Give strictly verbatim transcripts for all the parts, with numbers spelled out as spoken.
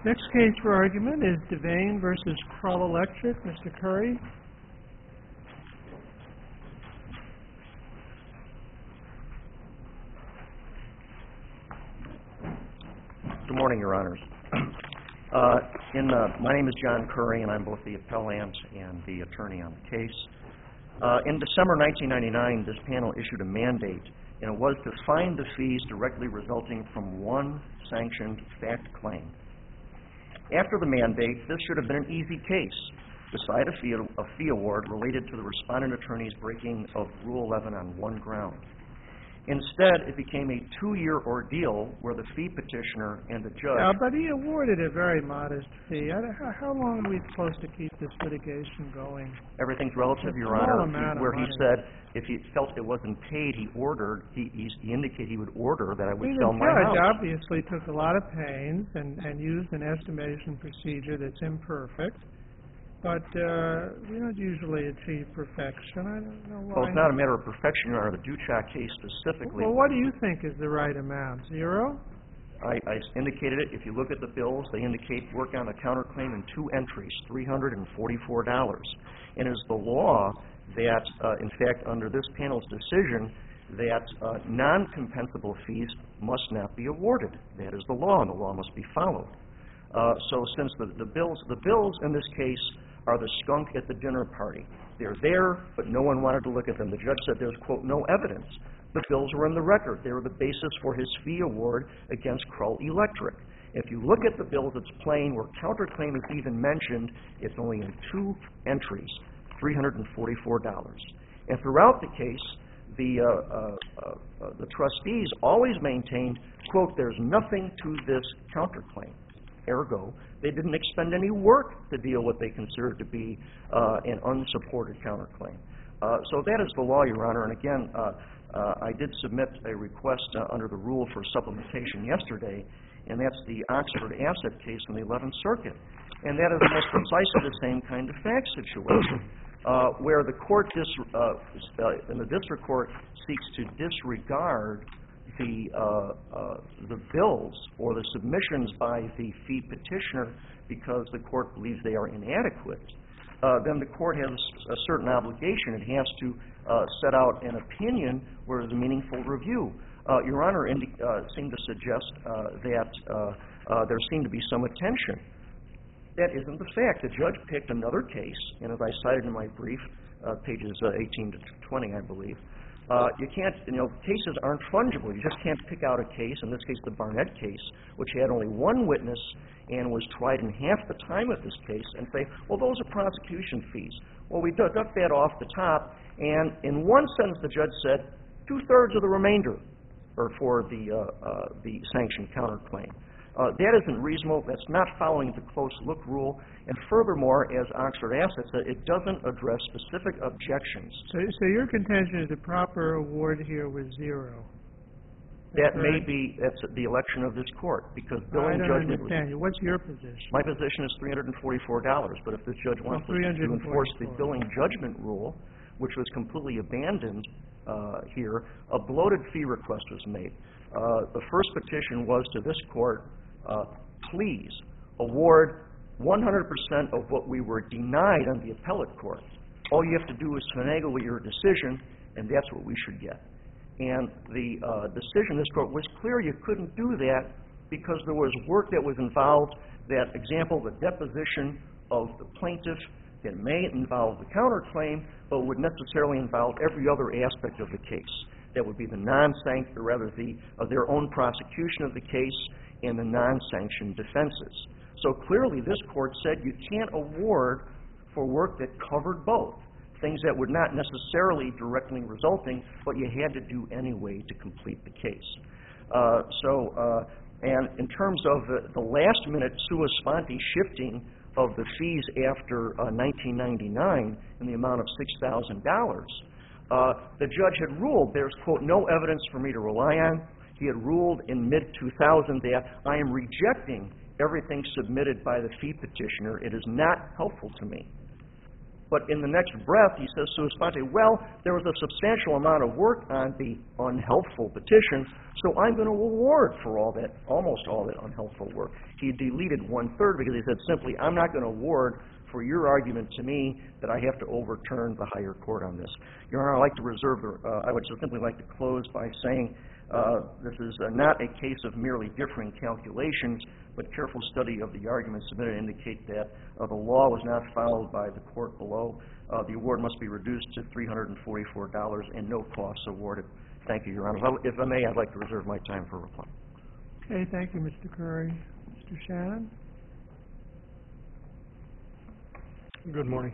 Next case for argument is Devane versus Kroll Electric. Mister Curry. Good morning, Your Honors. Uh, in, uh, my name is John Curry, and I'm both the appellant and the attorney on the case. Uh, in December nineteen ninety-nine, this panel issued a mandate, and it was to find the fees directly resulting from one sanctioned fact claim. After the mandate, this should have been an easy case. Decide a fee, a fee award related to the respondent attorney's breaking of Rule eleven on one ground. Instead, it became a two-year ordeal where the fee petitioner and the judge... Yeah, but he awarded a very modest fee. How long are we supposed to keep this litigation going? Everything's relative, It's Your a small Honor. amount of Where he money. said if he felt it wasn't paid, he ordered, he, he, he indicated he would order that I would I mean, sell the my judge house. obviously took a lot of pains and, and used an estimation procedure that's imperfect. But uh, we don't usually achieve perfection. I don't know why. Well, it's not a matter of perfection, Your Honor. The Duchak case specifically... Well, what do you think is the right amount? Zero? I, I indicated it. If you look at the bills, they indicate work on a counterclaim in two entries, three hundred forty-four dollars. And it is the law that, uh, in fact, under this panel's decision, that uh, non-compensable fees must not be awarded. That is the law, and the law must be followed. Uh, so since the, the bills, the bills in this case are the skunk at the dinner party. They're there, but no one wanted to look at them. The judge said there's, quote, no evidence. The bills were in the record. They were the basis for his fee award against Kroll Electric. If you look at the bills, it's plain. Where counterclaim is even mentioned, it's only in two entries, three hundred forty-four dollars. And throughout the case, the, uh, uh, uh, the trustees always maintained, quote, there's nothing to this counterclaim. Ergo, they didn't expend any work to deal with what they considered to be uh, an unsupported counterclaim. Uh, so that is the law, Your Honor. And again, uh, uh, I did submit a request uh, under the rule for supplementation yesterday, and that's the Oxford Asset case in the eleventh Circuit. And that is almost precisely the same kind of fact situation, uh, where the court, dis uh, uh, in the district court, seeks to disregard the uh, uh, the bills or the submissions by the fee petitioner because the court believes they are inadequate, uh, then the court has a certain obligation. It has to uh, set out an opinion where there's a meaningful review. Uh, Your Honor indi uh, seemed to suggest uh, that uh, uh, there seemed to be some attention. That isn't the fact. The judge picked another case, and as I cited in my brief, uh, pages uh, eighteen to twenty, I believe, Uh, you can't, you know, cases aren't fungible. You just can't pick out a case, in this case the Barnett case, which had only one witness and was tried in half the time of this case, and say, well, those are prosecution fees. Well, we deduct that off the top, and in one sentence the judge said two-thirds of the remainder are for the, uh, uh, the sanctioned counterclaim. Uh, that isn't reasonable. That's not following the close look rule. And furthermore, as Oxford Asset said, it doesn't address specific objections. So, so your contention is the proper award here was zero? That That's may right? be, that's the election of this court, because I billing don't judgment... understand you. What's your position? My position is three hundred forty-four dollars, but if this judge wants Well, us to enforce the three hundred forty-four. billing judgment rule, which was completely abandoned uh, here, a bloated fee request was made. Uh, the first petition was to this court, Uh, please award one hundred percent of what we were denied on the appellate court. All you have to do is finagle with your decision, and that's what we should get. And the uh, decision of this court was clear you couldn't do that because there was work that was involved, that example, the deposition of the plaintiff that may involve the counterclaim, but would necessarily involve every other aspect of the case. That would be the non-sanct, or rather the, uh, their own prosecution of the case, and the non-sanctioned defenses. So clearly this court said you can't award for work that covered both, things that would not necessarily directly resulting, but you had to do anyway to complete the case. Uh, so, uh, and in terms of the, the last-minute sua sponte shifting of the fees after uh, nineteen ninety-nine in the amount of six thousand dollars, uh, the judge had ruled there's, quote, no evidence for me to rely on. He had ruled in mid two thousand that I am rejecting everything submitted by the fee petitioner. It is not helpful to me. But in the next breath, he says sua sponte, well, there was a substantial amount of work on the unhelpful petition, so I'm going to award for all that, almost all that unhelpful work. He deleted one-third because he said simply, I'm not going to award for your argument to me that I have to overturn the higher court on this. Your Honor, I'd like to reserve, the, uh, I would simply like to close by saying uh, this is uh, not a case of merely differing calculations, but careful study of the arguments submitted indicate that uh, the law was not followed by the court below. Uh, the award must be reduced to three hundred forty-four dollars and no costs awarded. Thank you, Your Honor. If I may, I'd like to reserve my time for reply. Okay, thank you, Mister Curry. Mister Shannon? Good morning.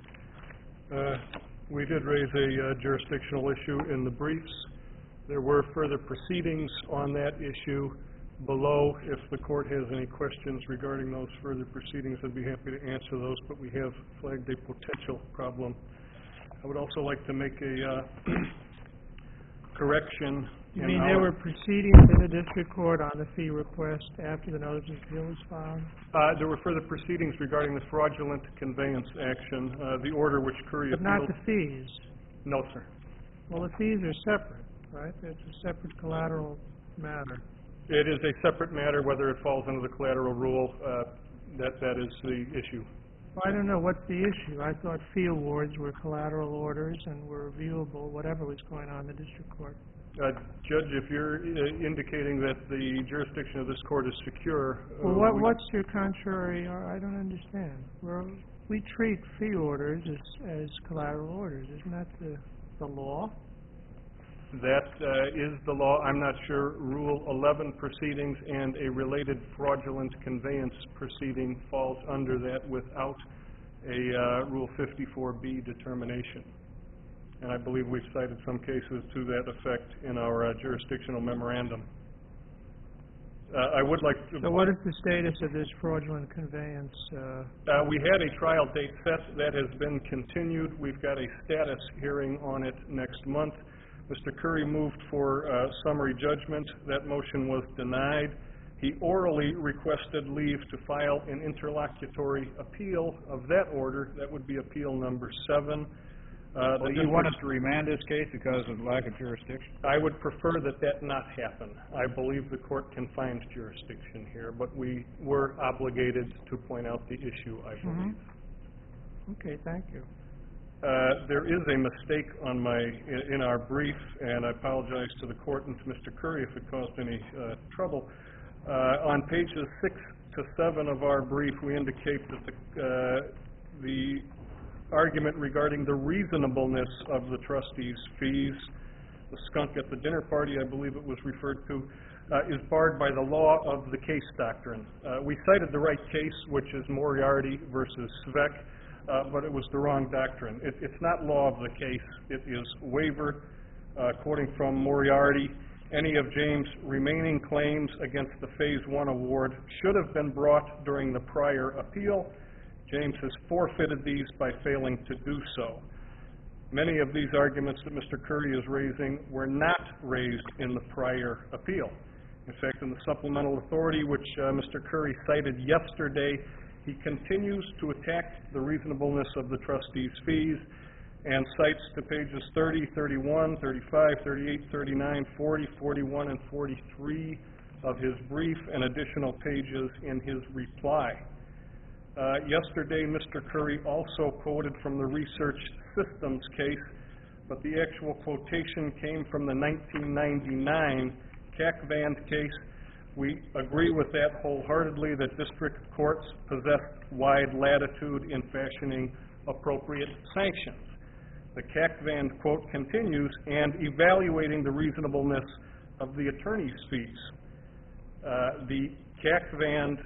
Uh, we did raise a uh, jurisdictional issue in the briefs. There were further proceedings on that issue below. If the court has any questions regarding those further proceedings, I'd be happy to answer those, but we have flagged a potential problem. I would also like to make a uh, correction. You in mean our, there were proceedings in the district court on the fee request after the notice of appeal was filed? Uh, there were further proceedings regarding the fraudulent conveyance action, uh, the order which Curry But appealed. not the fees. No, sir. Well, the fees are separate, right? It's a separate collateral matter. It is a separate matter whether it falls under the collateral rule. Uh, that that is the issue. Well, I don't know. What's the issue? I thought fee awards were collateral orders and were reviewable, whatever was going on in the district court. Uh, Judge, if you're uh, indicating that the jurisdiction of this court is secure... Well, uh, what, we what's your contrary... I don't understand. We're, we treat fee orders as, as collateral orders. Isn't that the, the law? That uh, is the law. I'm not sure Rule eleven proceedings and a related fraudulent conveyance proceeding falls under that without a uh, Rule fifty-four B determination. And I believe we've cited some cases to that effect in our uh, jurisdictional memorandum. Uh, I would like to... So what is the status of this fraudulent conveyance? Uh, uh, we had a trial date set. That has been continued. We've got a status hearing on it next month. Mister Curry moved for uh, summary judgment. That motion was denied. He orally requested leave to file an interlocutory appeal of that order. That would be appeal number seven. Uh, Well, do you want us to remand this case because of lack of jurisdiction? I would prefer that that not happen. I believe the court can find jurisdiction here, but we were obligated to point out the issue, I believe. Mm-hmm. Okay, thank you. Uh, there is a mistake on my in, in our brief, and I apologize to the court and to Mister Curry if it caused any uh, trouble. Uh, on pages six to seven of our brief, we indicate that the, uh, the argument regarding the reasonableness of the trustees' fees, the skunk at the dinner party, I believe it was referred to, uh, is barred by the law of the case doctrine. Uh, we cited the right case, which is Moriarty versus Svec. Uh, but it was the wrong doctrine. It, it's not law of the case. It is waiver. Uh, quoting from Moriarty, any of James' remaining claims against the Phase one award should have been brought during the prior appeal. James has forfeited these by failing to do so. Many of these arguments that Mister Curry is raising were not raised in the prior appeal. In fact, in the supplemental authority, which uh, Mister Curry cited yesterday, he continues to attack the reasonableness of the trustees' fees and cites to pages thirty, thirty-one, thirty-five, thirty-eight, thirty-nine, forty, forty-one, and forty-three of his brief and additional pages in his reply. Uh, yesterday, Mister Curry also quoted from the Research Systems case, but the actual quotation came from the nineteen ninety-nine C A C Vand case. We agree with that wholeheartedly, that district courts possess wide latitude in fashioning appropriate sanctions. The C A C Vand quote continues, and evaluating the reasonableness of the attorney's fees. Uh, the C A C Vand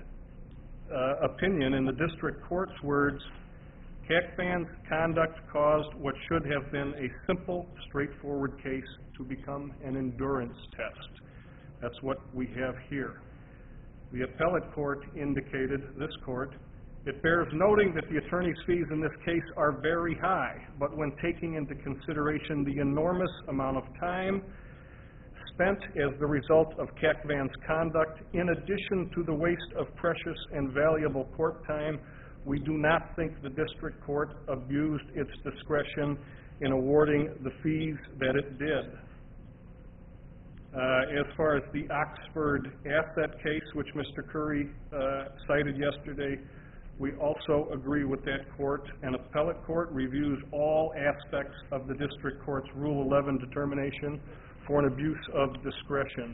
uh, opinion, in the district court's words, C A C Vand's conduct caused what should have been a simple, straightforward case to become an endurance test. That's what we have here. The appellate court indicated, this court, it bears noting that the attorney's fees in this case are very high, but when taking into consideration the enormous amount of time spent as the result of C A C Vand's conduct, in addition to the waste of precious and valuable court time, We do not think the district court abused its discretion in awarding the fees that it did. Uh, as far as the Oxford asset case, which Mister Curry uh, cited yesterday, we also agree with that court. An appellate court reviews all aspects of the district court's Rule eleven determination for an abuse of discretion.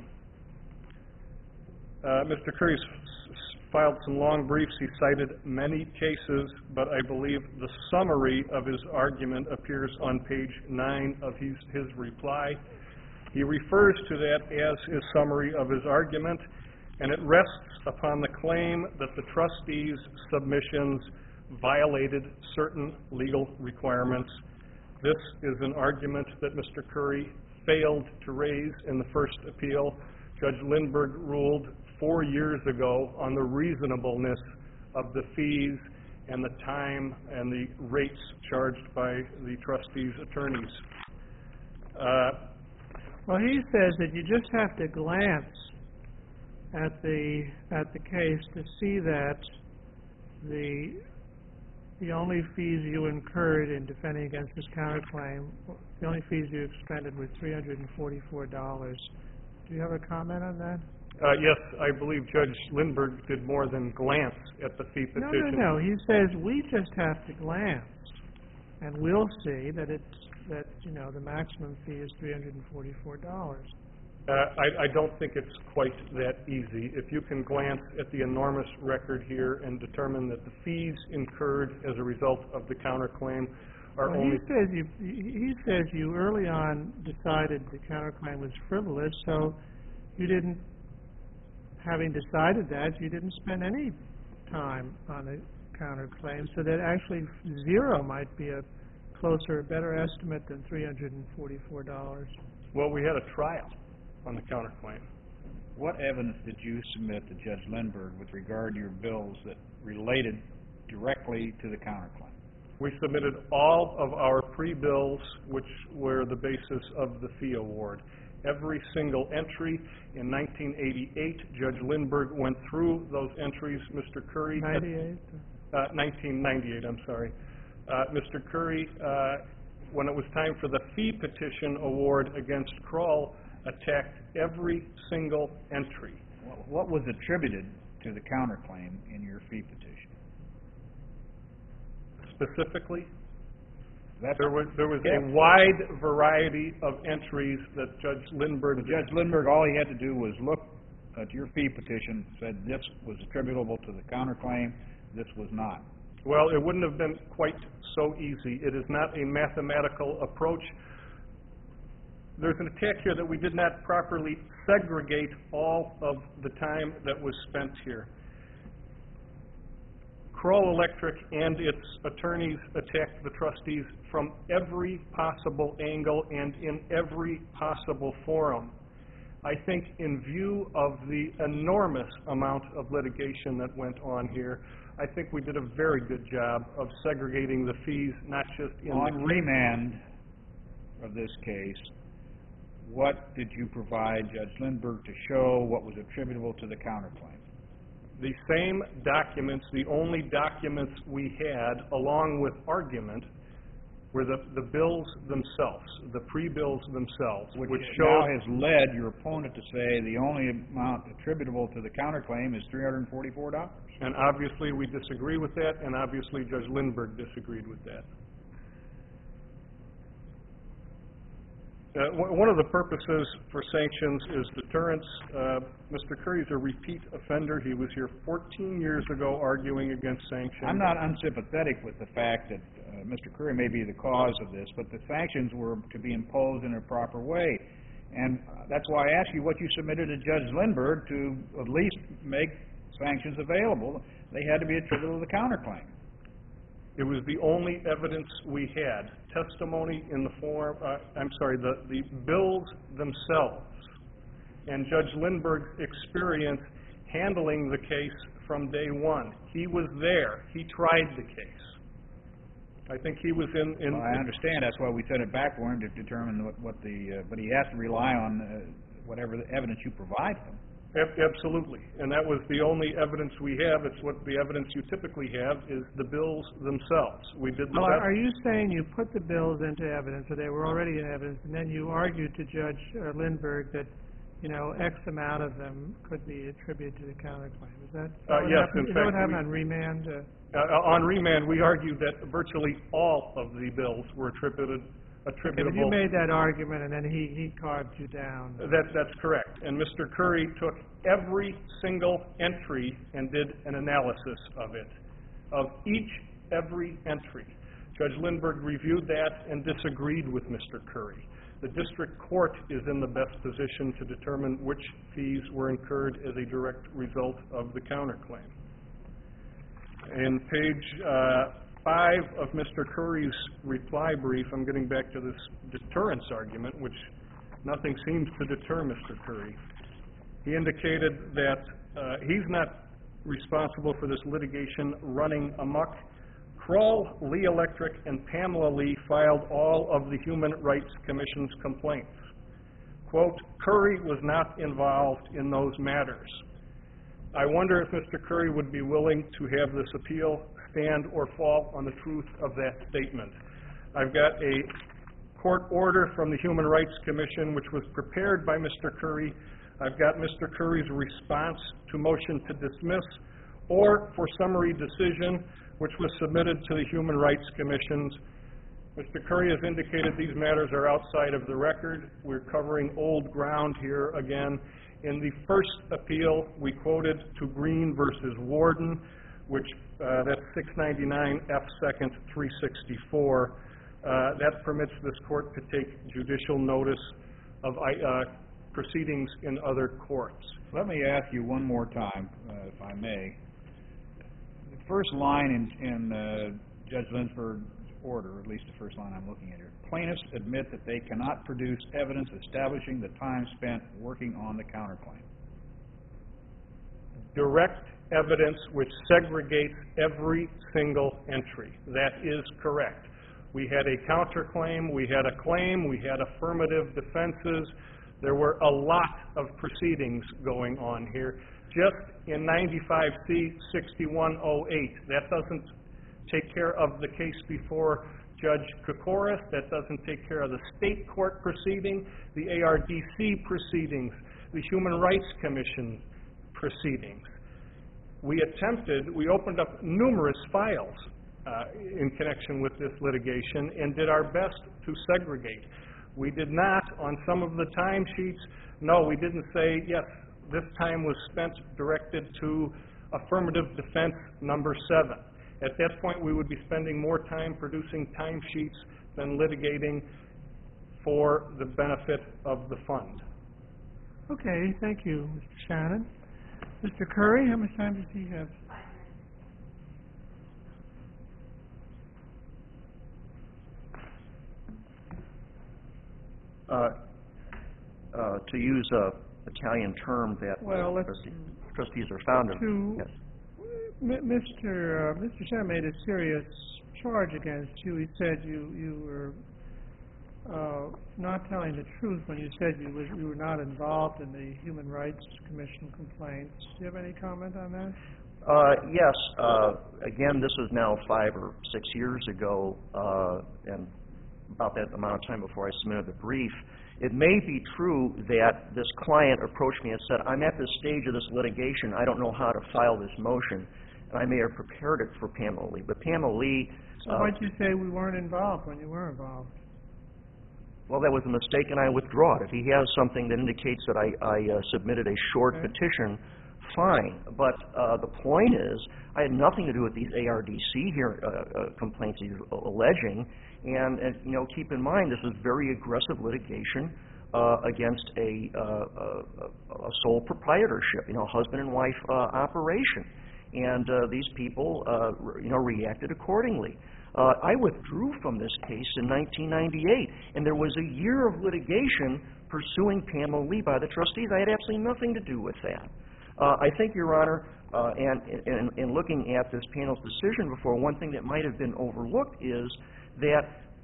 Uh, Mister Curry s- filed some long briefs. He cited many cases, but I believe the summary of his argument appears on page nine of his, his reply. He refers to that as his summary of his argument, and it rests upon the claim that the trustees' submissions violated certain legal requirements. This is an argument that Mister Curry failed to raise in the first appeal. Judge Lindberg ruled four years ago on the reasonableness of the fees and the time and the rates charged by the trustees' attorneys. Uh, Well, he says that you just have to glance at the at the case to see that the the only fees you incurred in defending against this counterclaim, the only fees you expended was three hundred forty-four dollars. Do you have a comment on that? uh, yes, I believe Judge Lindberg did more than glance at the fee No, petition. no, no. He says we just have to glance, and we'll see that it's that you know the maximum fee is three hundred forty-four dollars. Uh, I, I don't think it's quite that easy. If you can glance at the enormous record here and determine that the fees incurred as a result of the counterclaim are Well, only... he says you he says you early on decided the counterclaim was frivolous, so you didn't, having decided that, you didn't spend any time on the counterclaim, so that actually zero might be a closer, better estimate than three hundred forty-four dollars. Well, we had a trial on the counterclaim. What evidence did you submit to Judge Lindberg with regard to your bills that related directly to the counterclaim? We submitted all of our pre-bills, which were the basis of the fee award. Every single entry. In nineteen eighty-eight, Judge Lindberg went through those entries. Mister Curry... ninety-eight? Uh, nineteen ninety-eight, I'm sorry. Uh, Mister Curry, uh, when it was time for the fee petition award against Kroll, attacked every single entry. What was attributed to the counterclaim in your fee petition? Specifically, That's there was there was Yeah. a wide variety of entries that Judge Lindberg... Judge Lindberg, all he had to do was look at your fee petition, said this was attributable to the counterclaim, this was not. Well, it wouldn't have been quite so easy. It is not a mathematical approach. There's an attack here that we did not properly segregate all of the time that was spent here. Kroll Electric and its attorneys attacked the trustees from every possible angle and in every possible forum. I think in view of the enormous amount of litigation that went on here, I think we did a very good job of segregating the fees, not just in On the... remand of this case, what did you provide Judge Lindberg to show what was attributable to the counterclaim? The same documents, the only documents we had, along with argument, were the, the bills themselves, the pre-bills themselves, which, Which show... now has led your opponent to say the only amount attributable to the counterclaim is three hundred forty-four dollars. And obviously we disagree with that, and obviously Judge Lindberg disagreed with that. Uh, w- one of the purposes for sanctions is deterrence. Uh, Mister Curry's a repeat offender. He was here fourteen years ago arguing against sanctions. I'm not unsympathetic with the fact that uh, Mister Curry may be the cause of this, but the sanctions were to be imposed in a proper way. And uh, that's why I asked you what you submitted to Judge Lindberg to at least make sanctions available. They had to be attributable to the counterclaim. It was the only evidence we had. Testimony in the form, uh, I'm sorry, the, the bills themselves. And Judge Lindberg's experience handling the case from day one. He was there. He tried the case. I think he was in... in Well, I understand. That's why we sent it back for him to determine what, what the... Uh, but he has to rely on uh, whatever the evidence you provide him. Ab- Absolutely, and that was the only evidence we have. It's what the evidence you typically have is the bills themselves. We did the Well, best. are you saying you put the bills into evidence, or they were already in evidence, and then you argued to Judge uh, Lindberg that, you know, X amount of them could be attributed to the counterclaim? Is that, is that Uh, what yes, happened? in Is that what fact, happened we- on remand? Uh, Uh, on remand, we argued that virtually all of the bills were attributed, okay, but attributable. you made that argument, and then he, he carved you down. That, that's correct. And Mister Curry took every single entry and did an analysis of it, of each, every entry. Judge Lindberg reviewed that and disagreed with Mister Curry. The district court is in the best position to determine which fees were incurred as a direct result of the counterclaim. In page uh, five of Mister Curry's reply brief, I'm getting back to this deterrence argument, which nothing seems to deter Mister Curry. He indicated that uh, he's not responsible for this litigation running amok. Kroll, Lee Electric, and Pamela Lee filed all of the Human Rights Commission's complaints. Quote, Curry was not involved in those matters. I wonder if Mister Curry would be willing to have this appeal stand or fall on the truth of that statement. I've got a court order from the Human Rights Commission which was prepared by Mister Curry. I've got Mister Curry's response to motion to dismiss or for summary decision which was submitted to the Human Rights Commission. Mister Curry has indicated these matters are outside of the record. We're covering old ground here again. In the first appeal, we quoted to Green versus Warden, which uh, that's six ninety-nine F second three sixty-four. Uh, that permits this court to take judicial notice of uh, proceedings in other courts. Let me ask you one more time, uh, if I may. The first line in, in uh, Judge Lindberg's order, at least the first line I'm looking at here, plaintiffs admit that they cannot produce evidence establishing the time spent working on the counterclaim. Direct evidence which segregates every single entry. That is correct. We had a counterclaim, we had a claim, we had affirmative defenses. There were a lot of proceedings going on here. Just in ninety-five C sixty-one oh eight, that doesn't take care of the case before Judge Kokoris, that doesn't take care of the state court proceeding, the A R D C proceedings, the Human Rights Commission proceedings. We attempted, we opened up numerous files uh, in connection with this litigation and did our best to segregate. We did not, on some of the timesheets, no, we didn't say, yes, this time was spent directed to affirmative defense number seven. At that point, we would be spending more time producing timesheets than litigating for the benefit of the fund. Okay, thank you, Mister Shannon. Mister Curry, how much time does he have? Uh, uh, to use a Italian term that Well, let's- trustee- trustees are fond of. To- Yes. M- Mister Uh, Mister Shannon made a serious charge against you. He said you you were uh, not telling the truth when you said you, was, you were not involved in the Human Rights Commission complaints. Do you have any comment on that? Uh, yes. Uh, again, this was now five or six years ago, uh, and about that amount of time before I submitted the brief. It may be true that this client approached me and said, I'm at this stage of this litigation, I don't know how to file this motion, and I may have prepared it for Pamela Lee. But Pamela Lee... So uh, why'd you say we weren't involved when you were involved? Well, that was a mistake, and I withdraw it. If he has something that indicates that I, I uh, submitted a short Okay. petition, fine. But uh, the point is, I had nothing to do with these A R D C here, uh, uh, complaints he's alleging. And, and, you know, keep in mind, this is very aggressive litigation uh, against a, uh, a, a sole proprietorship, you know, husband and wife uh, operation. And uh, these people, uh, you know, reacted accordingly. Uh, I withdrew from this case in nineteen ninety-eight, and there was a year of litigation pursuing Pamela Lee by the trustees. I had absolutely nothing to do with that. Uh, I think, Your Honor, uh, and in looking at this panel's decision before, one thing that might have been overlooked is that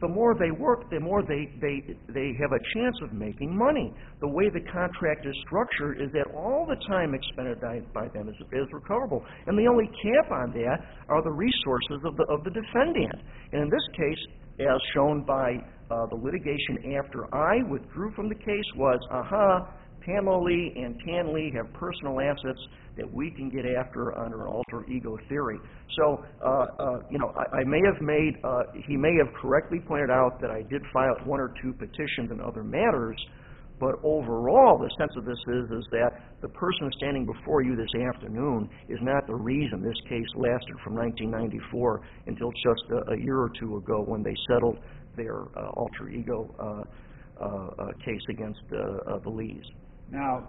the more they work, the more they, they, they have a chance of making money. The way the contract is structured is that all the time expended by, by them is, is recoverable. And the only cap on that are the resources of the, of the defendant. And in this case, as shown by uh, the litigation after I withdrew from the case, was, aha, Pamela Lee and Tan Lee have personal assets that we can get after under alter ego theory. So, uh, uh, you know, I, I may have made, uh, he may have correctly pointed out that I did file one or two petitions and other matters, but overall, the sense of this is, is that the person standing before you this afternoon is not the reason this case lasted from nineteen ninety-four until just a, a year or two ago when they settled their uh, alter ego uh, uh, uh, case against uh, uh, the Lees. Now,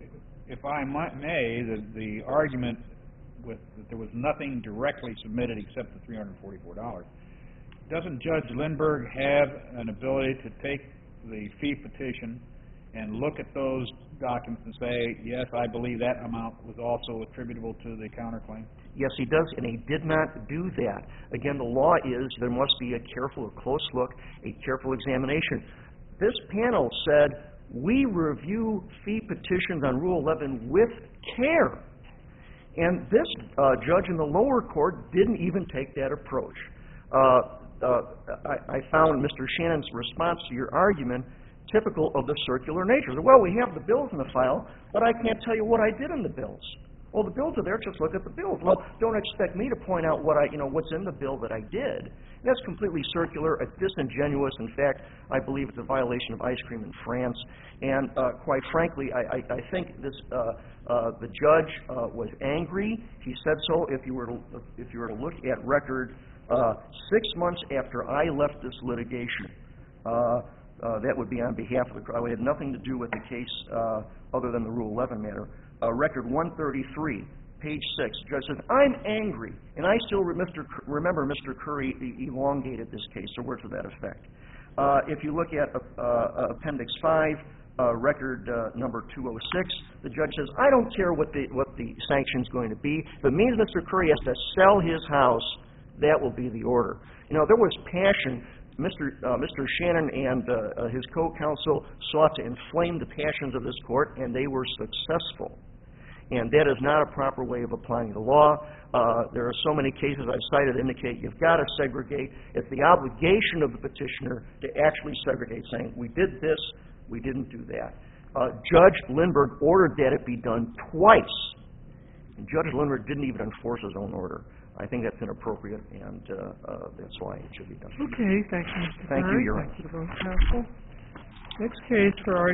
if I might, may, the, the argument with that there was nothing directly submitted except the three hundred forty-four dollars, doesn't Judge Lindberg have an ability to take the fee petition and look at those documents and say, yes, I believe that amount was also attributable to the counterclaim? Yes, he does, and he did not do that. Again, the law is there must be a careful, a close look, a careful examination. This panel said, we review fee petitions on Rule eleven with care. And this uh, judge in the lower court didn't even take that approach. Uh, uh, I, I found Mister Shannon's response to your argument typical of the circular nature. Well, we have the bills in the file, but I can't tell you what I did in the bills. Well, the bills are there, just look at the bills. Well, don't expect me to point out what I, you know, what's in the bill that I did. That's completely circular, it's disingenuous. In fact, I believe it's a violation of ice cream in France. And uh, quite frankly, I, I, I think this, uh, uh, the judge uh, was angry. He said so. If you were to, if you were to look at record uh, six months after I left this litigation, uh, Uh, that would be on behalf of the crowd. It had nothing to do with the case uh, other than the Rule eleven matter. Uh, record one thirty-three, page six, the judge says, I'm angry, and I still re- Mister C- remember Mister Curry elongated this case, or words to that effect. Uh, if you look at uh, uh, Appendix five, uh, record uh, number two oh six, the judge says, I don't care what the, what the sanction's going to be. If it means Mister Curry has to sell his house, that will be the order. You know, there was passion. Mister Uh, Mister Shannon and uh, uh, his co-counsel sought to inflame the passions of this court, and they were successful. And that is not a proper way of applying the law. Uh, there are so many cases I've cited that indicate you've got to segregate. It's the obligation of the petitioner to actually segregate, saying, we did this, we didn't do that. Uh, Judge Lindberg ordered that it be done twice. And Judge Lindberg didn't even enforce his own order. I think that's inappropriate, and uh, uh, that's why it should be done. Okay, thank you, Mister Thank you, Curry. Your Thank you to both counsel. Next case for our